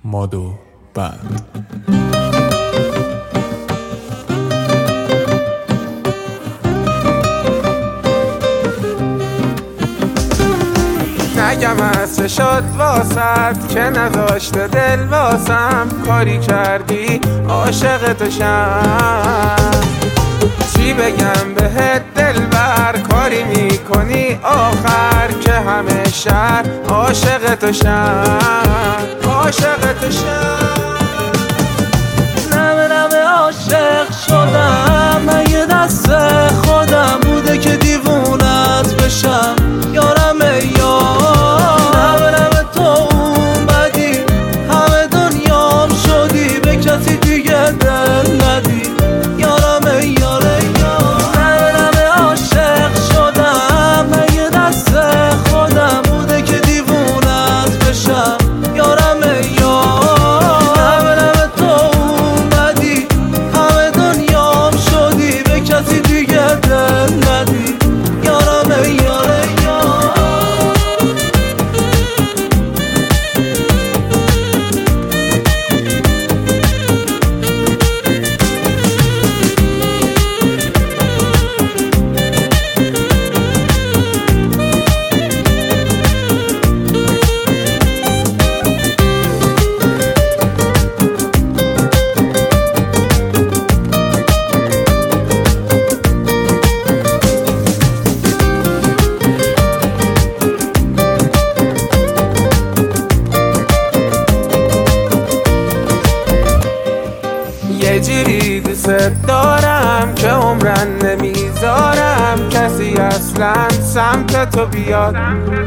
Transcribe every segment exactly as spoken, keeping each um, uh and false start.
مادو بند. نگم هسته شد واسد که نذاشته دل واسم، کاری کردی عاشق تو شم. چی بگم بهت دلبر، کاری میکنی آخر که همه شهر عاشق تو شم، عاشق تو شم. نمه نمه عاشق شدم، مگه دست خودم بوده که دیوونت بشم یارم ای یار. نمه نمه تو اومدی همه دنیام شدی، به کسی دیگه دل ندی یارم ای یار ای یار. نمه نمه عاشق شدم، مگه دست خودم بوده که دیوونت بشم یارم ای یار. نمه نمه تو اومدی همه دنیام شدی، به کسی دیگه دل ندی یارم ای یار ای یار. یه جوری دوست دارم که عمرن نمیذارم کسی اصلا سمت تو بیاد.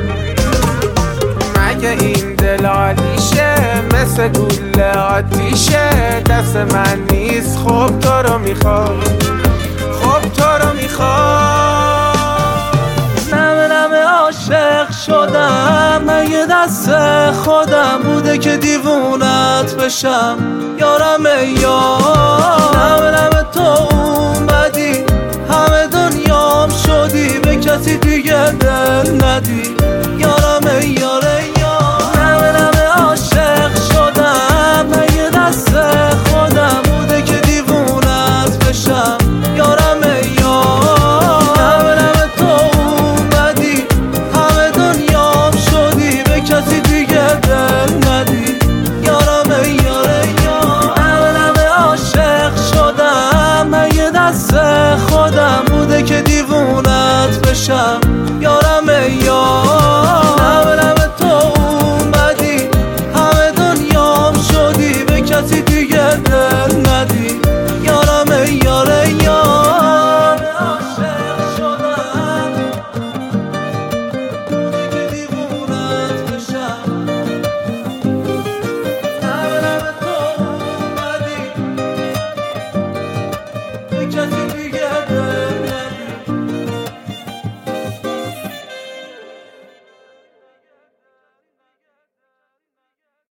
مگه این دل عالیشه مثل گل آتیشه، دست من نیست خب تو رو میخواد، خب تو رو میخواد. نمه نمه عاشق شدم، مگه دست خودم بوده که دیوونت بشم یارم ای یار. نمه نمه تو اومدی همه دنیام شدی، به کسی دیگه دل ندی یارم ای یار.